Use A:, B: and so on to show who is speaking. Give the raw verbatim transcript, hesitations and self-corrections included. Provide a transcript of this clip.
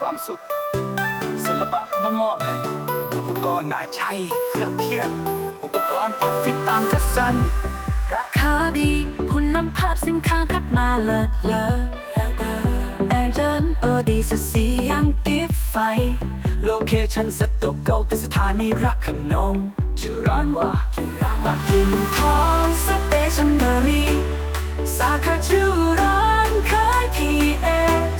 A: ความสุขศิลปะมามอบเลยอุปกรณ์นายใช้เครื่องเทียนอุปกรณ์ออฟฟิศตามคัดสรร
B: ราคาดีคุณภาพสินค้าคัดมาเลิศเลอแอร์เดินเออดีเสียงติดไฟ
A: โลเคชั่นสตูดิโอเป็นสถานีรักขนมชื่อร้านว่า
B: ปักกิ่งทองสเตชันเนอรี่สาขาชื่อร้านขายพีเอ